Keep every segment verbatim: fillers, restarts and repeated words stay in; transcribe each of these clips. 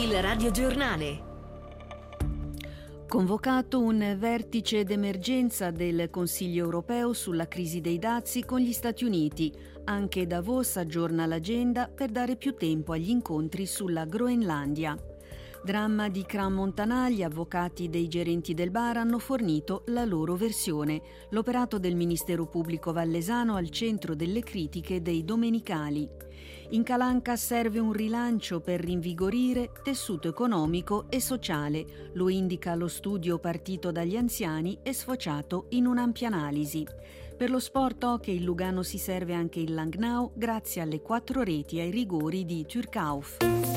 Il radiogiornale. Convocato un vertice d'emergenza del Consiglio europeo sulla crisi dei dazi con gli Stati Uniti. Anche Davos aggiorna l'agenda per dare più tempo agli incontri sulla Groenlandia. Dramma di Crans-Montana, gli avvocati dei gerenti del bar hanno fornito la loro versione. L'operato del Ministero Pubblico Vallesano al centro delle critiche dei domenicali. In Calanca serve un rilancio per rinvigorire tessuto economico e sociale. Lo indica lo studio partito dagli anziani e sfociato in un'ampia analisi. Per lo sport hockey il Lugano si serve anche il Langnau grazie alle quattro reti ai rigori di Turcauf.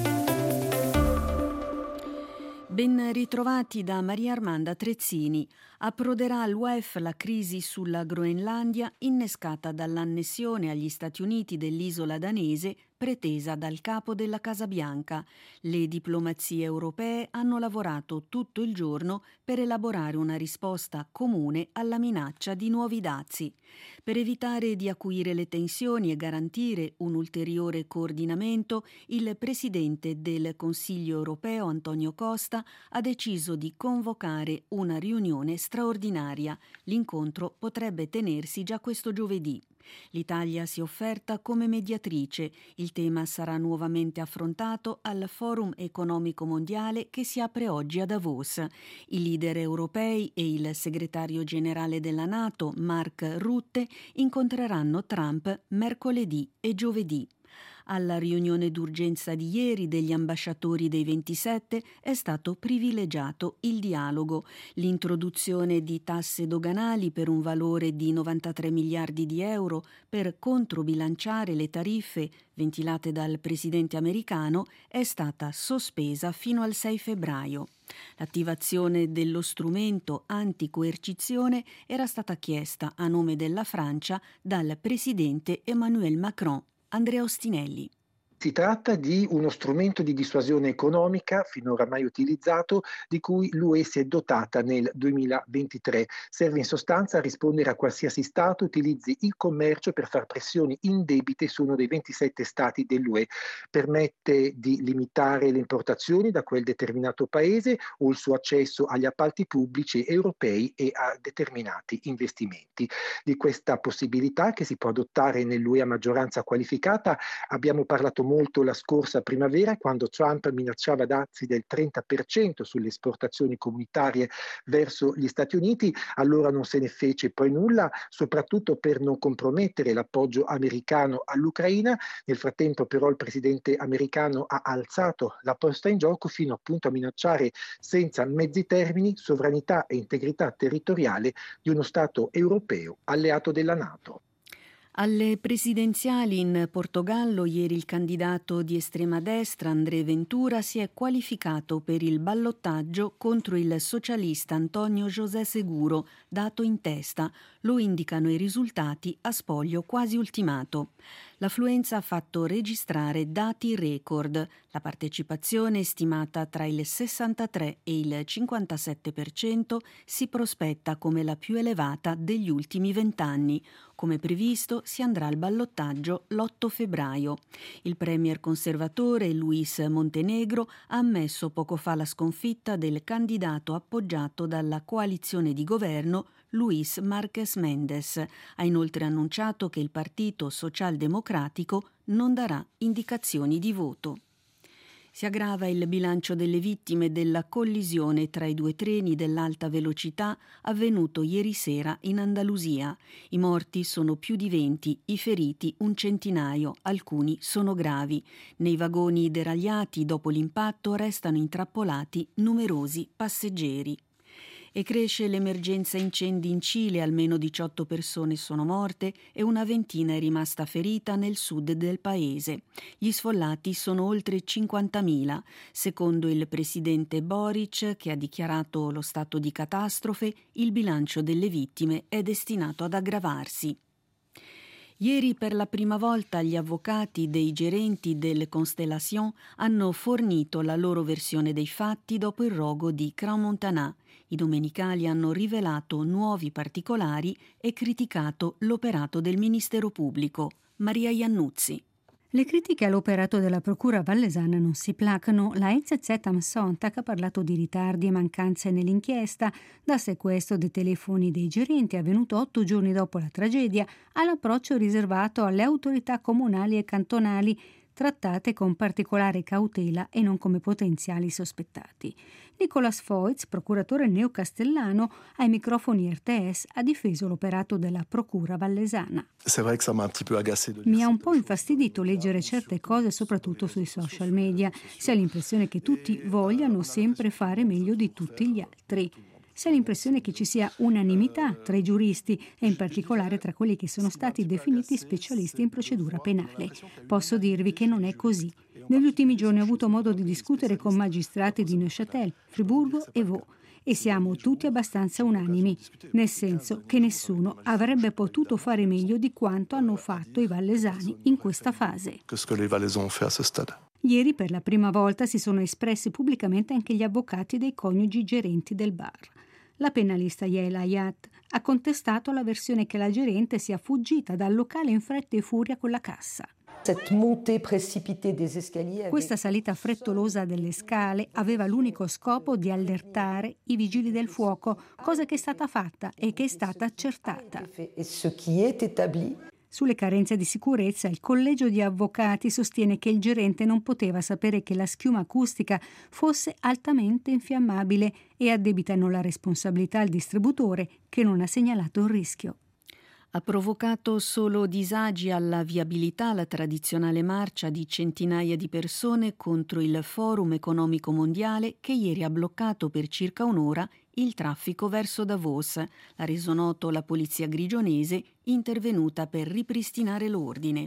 Ben ritrovati da Maria Armanda Trezzini. Approderà all'U E F la crisi sulla Groenlandia innescata dall'annessione agli Stati Uniti dell'isola danese pretesa dal capo della Casa Bianca. Le diplomazie europee hanno lavorato tutto il giorno per elaborare una risposta comune alla minaccia di nuovi dazi. Per evitare di acuire le tensioni e garantire un ulteriore coordinamento, il presidente del Consiglio europeo Antonio Costa ha deciso di convocare una riunione straordinaria. L'incontro potrebbe tenersi già questo giovedì. L'Italia si è offerta come mediatrice. Il tema sarà nuovamente affrontato al Forum economico mondiale che si apre oggi a Davos. I leader europei e il segretario generale della NATO, Mark Rutte, incontreranno Trump mercoledì e giovedì. Alla riunione d'urgenza di ieri degli ambasciatori dei ventisette è stato privilegiato il dialogo. L'introduzione di tasse doganali per un valore di novantatré miliardi di euro per controbilanciare le tariffe ventilate dal presidente americano è stata sospesa fino al sei febbraio. L'attivazione dello strumento anticoercizione era stata chiesta a nome della Francia dal presidente Emmanuel Macron. Andrea Ostinelli. Si tratta di uno strumento di dissuasione economica finora mai utilizzato, di cui l'U E si è dotata nel duemilaventitré. Serve in sostanza a rispondere a qualsiasi Stato utilizzi il commercio per far pressioni indebite su uno dei ventisette Stati dell'U E. Permette di limitare le importazioni da quel determinato paese o il suo accesso agli appalti pubblici europei e a determinati investimenti. Di questa possibilità, che si può adottare nell'U E a maggioranza qualificata, abbiamo parlato molto la scorsa primavera, quando Trump minacciava dazi del trenta per cento sulle esportazioni comunitarie verso gli Stati Uniti. Allora non se ne fece poi nulla, soprattutto per non compromettere l'appoggio americano all'Ucraina. Nel frattempo però il presidente americano ha alzato la posta in gioco fino appunto a minacciare senza mezzi termini sovranità e integrità territoriale di uno Stato europeo alleato della NATO. Alle presidenziali in Portogallo ieri il candidato di estrema destra André Ventura si è qualificato per il ballottaggio contro il socialista António José Seguro, dato in testa. Lo indicano i risultati a spoglio quasi ultimato. L'affluenza ha fatto registrare dati record. La partecipazione, stimata tra il sessantatré e il cinquantasette per cento, si prospetta come la più elevata degli ultimi vent'anni. Come previsto, si andrà al ballottaggio l'otto febbraio. Il premier conservatore Luis Montenegro ha ammesso poco fa la sconfitta del candidato appoggiato dalla coalizione di governo Luis Marques Mendes. Ha inoltre annunciato che il Partito Socialdemocratico non darà indicazioni di voto. Si aggrava il bilancio delle vittime della collisione tra i due treni dell'alta velocità avvenuto ieri sera in Andalusia. I morti sono più di venti, i feriti un centinaio, alcuni sono gravi. Nei vagoni deragliati dopo l'impatto restano intrappolati numerosi passeggeri. E cresce l'emergenza incendi in Cile, almeno diciotto persone sono morte e una ventina è rimasta ferita nel sud del paese. Gli sfollati sono oltre cinquantamila. Secondo il presidente Boric, che ha dichiarato lo stato di catastrofe, il bilancio delle vittime è destinato ad aggravarsi. Ieri per la prima volta gli avvocati dei gerenti delle Constellation hanno fornito la loro versione dei fatti dopo il rogo di Crans-Montana. I domenicali hanno rivelato nuovi particolari e criticato l'operato del Ministero Pubblico. Maria Iannuzzi. Le critiche all'operato della procura vallesana non si placano. La E Z Z am Sonntag ha parlato di ritardi e mancanze nell'inchiesta, dal sequestro dei telefoni dei gerenti avvenuto otto giorni dopo la tragedia, all'approccio riservato alle autorità comunali e cantonali, trattate con particolare cautela e non come potenziali sospettati. Nicolas Foitz, procuratore neocastellano, ai microfoni R T S ha difeso l'operato della procura vallesana. Mi ha un po' infastidito leggere certe cose, soprattutto sui social media. Si ha l'impressione che tutti vogliano sempre fare meglio di tutti gli altri. Si ha l'impressione che ci sia unanimità tra i giuristi e in particolare tra quelli che sono stati definiti specialisti in procedura penale. Posso dirvi che non è così. Negli ultimi giorni ho avuto modo di discutere con magistrati di Neuchâtel, Friburgo e Vaud e siamo tutti abbastanza unanimi, nel senso che nessuno avrebbe potuto fare meglio di quanto hanno fatto i vallesani in questa fase. Ieri per la prima volta si sono espressi pubblicamente anche gli avvocati dei coniugi gerenti del bar. La penalista Yael Hayat ha contestato la versione che la gerente sia fuggita dal locale in fretta e furia con la cassa. Questa salita frettolosa delle scale aveva l'unico scopo di allertare i vigili del fuoco, cosa che è stata fatta e che è stata accertata. Sulle carenze di sicurezza, il collegio di avvocati sostiene che il gerente non poteva sapere che la schiuma acustica fosse altamente infiammabile e addebitano la responsabilità al distributore che non ha segnalato il rischio. Ha provocato solo disagi alla viabilità la tradizionale marcia di centinaia di persone contro il Forum economico mondiale che ieri ha bloccato per circa un'ora il traffico verso Davos. L'ha reso noto la polizia grigionese intervenuta per ripristinare l'ordine.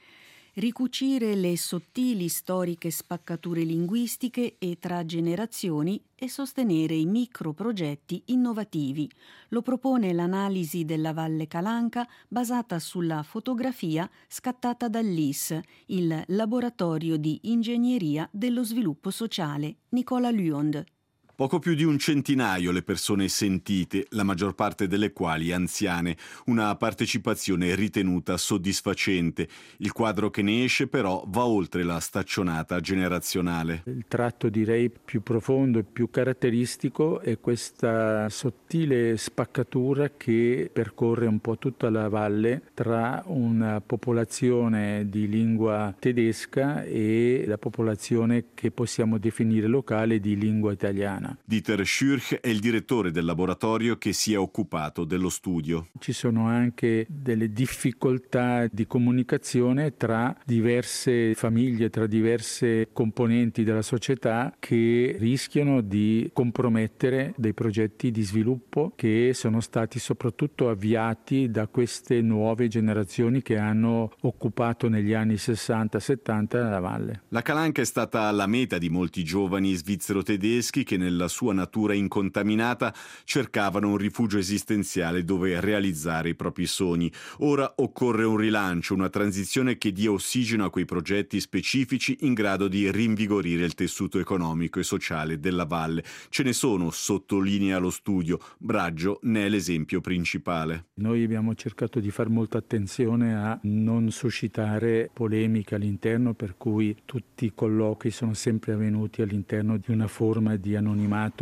Ricucire le sottili storiche spaccature linguistiche e tra generazioni e sostenere i microprogetti innovativi. Lo propone l'analisi della Valle Calanca basata sulla fotografia scattata dall'I S, il laboratorio di ingegneria dello sviluppo sociale. Nicola Luond. Poco più di un centinaio le persone sentite, la maggior parte delle quali anziane, una partecipazione ritenuta soddisfacente. Il quadro che ne esce però va oltre la staccionata generazionale. Il tratto direi più profondo e più caratteristico è questa sottile spaccatura che percorre un po' tutta la valle tra una popolazione di lingua tedesca e la popolazione che possiamo definire locale di lingua italiana. Dieter Schürch è il direttore del laboratorio che si è occupato dello studio. Ci sono anche delle difficoltà di comunicazione tra diverse famiglie, tra diverse componenti della società che rischiano di compromettere dei progetti di sviluppo che sono stati soprattutto avviati da queste nuove generazioni che hanno occupato negli anni sessanta settanta la valle. La Calanca è stata la meta di molti giovani svizzero-tedeschi che nella sua natura incontaminata cercavano un rifugio esistenziale dove realizzare i propri sogni. Ora occorre un rilancio, una transizione che dia ossigeno a quei progetti specifici in grado di rinvigorire il tessuto economico e sociale della valle. Ce ne sono, sottolinea lo studio. Braggio ne è l'esempio principale. Noi abbiamo cercato di fare molta attenzione a non suscitare polemiche all'interno, per cui tutti i colloqui sono sempre avvenuti all'interno di una forma di anonimato,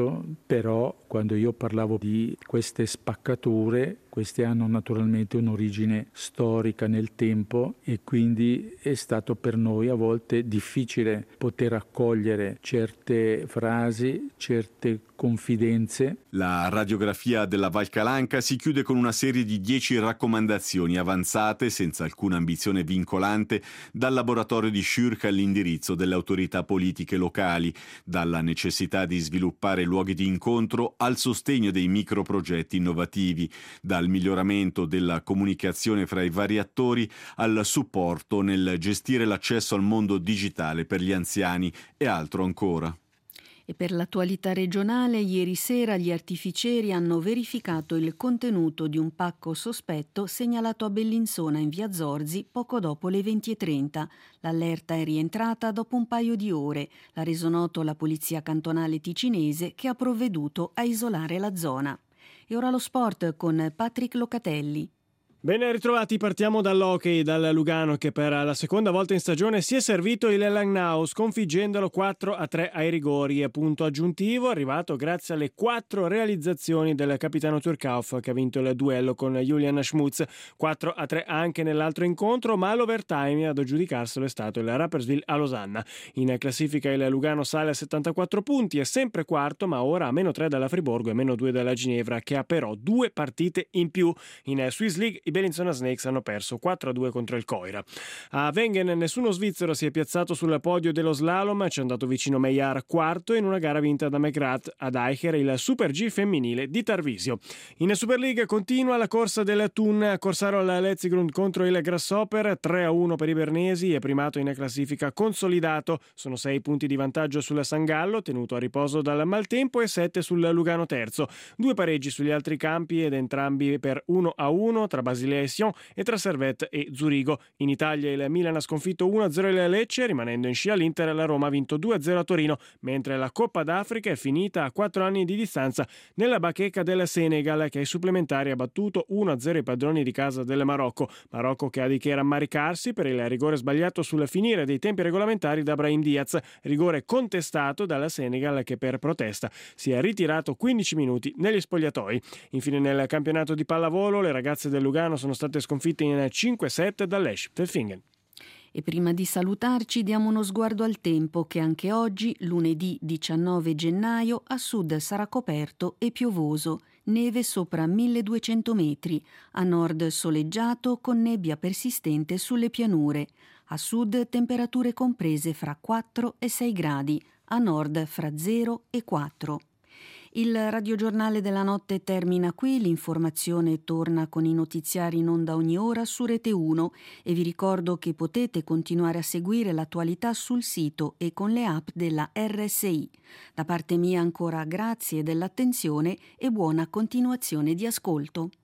però quando io parlavo di queste spaccature, queste hanno naturalmente un'origine storica nel tempo e quindi è stato per noi a volte difficile poter accogliere certe frasi, certe confidenze. La radiografia della Val Calanca si chiude con una serie di dieci raccomandazioni avanzate, senza alcuna ambizione vincolante, dal laboratorio di Schürch all'indirizzo delle autorità politiche locali, dalla necessità di sviluppare luoghi di incontro al sostegno dei microprogetti innovativi, dal miglioramento della comunicazione fra i vari attori al supporto nel gestire l'accesso al mondo digitale per gli anziani e altro ancora. E per l'attualità regionale, ieri sera gli artificieri hanno verificato il contenuto di un pacco sospetto segnalato a Bellinzona in via Zorzi poco dopo le venti e trenta. L'allerta è rientrata dopo un paio di ore. L'ha reso noto la polizia cantonale ticinese che ha provveduto a isolare la zona. E ora lo sport con Patrick Locatelli. Ben ritrovati, partiamo dall'hockey, dal Lugano che per la seconda volta in stagione si è servito il Langnau sconfiggendolo quattro a tre ai rigori, punto aggiuntivo arrivato grazie alle quattro realizzazioni del capitano Turkauf che ha vinto il duello con Julian Schmutz, quattro a tre anche nell'altro incontro, ma all'overtime ad aggiudicarselo è stato il Rapperswil a Losanna. In classifica il Lugano sale a settantaquattro punti, è sempre quarto ma ora a meno tre dalla Friburgo e meno due dalla Ginevra che ha però due partite in più. In Swiss League i Bellinzona Snakes hanno perso quattro a due contro il Coira. A Wengen nessuno svizzero si è piazzato sul podio dello slalom, ci è andato vicino Meillard quarto in una gara vinta da McGrath ad Eicher, il Super G femminile di Tarvisio. In Super League continua la corsa del Thun, Corsaro al Letzigrund contro il Grasshopper, tre a uno per i bernesi, è primato in classifica consolidato, sono sei punti di vantaggio sul San Gallo, tenuto a riposo dal maltempo, e sette sul Lugano terzo, due pareggi sugli altri campi ed entrambi per uno a uno tra Basilea e Sion e tra Servette e Zurigo. In Italia il Milan ha sconfitto uno a zero il Lecce, rimanendo in scia l'Inter, la Roma ha vinto due a zero a Torino, mentre la Coppa d'Africa è finita a quattro anni di distanza nella bacheca del Senegal che ai supplementari ha battuto uno a zero i padroni di casa del Marocco, Marocco che ha di che rammaricarsi per il rigore sbagliato sul finire dei tempi regolamentari da Brahim Diaz, rigore contestato dalla Senegal che per protesta si è ritirato quindici minuti negli spogliatoi. Infine nel campionato di pallavolo le ragazze del Lugano sono state sconfitte in cinque set dall'Esch Telfingen. E prima di salutarci diamo uno sguardo al tempo che anche oggi, lunedì diciannove gennaio, a sud sarà coperto e piovoso, neve sopra milleduecento metri, a nord soleggiato con nebbia persistente sulle pianure, a sud temperature comprese fra quattro e sei gradi, a nord fra zero e quattro. Il radiogiornale della notte termina qui, l'informazione torna con i notiziari in onda ogni ora su Rete uno e vi ricordo che potete continuare a seguire l'attualità sul sito e con le app della R S I. Da parte mia ancora grazie dell'attenzione e buona continuazione di ascolto.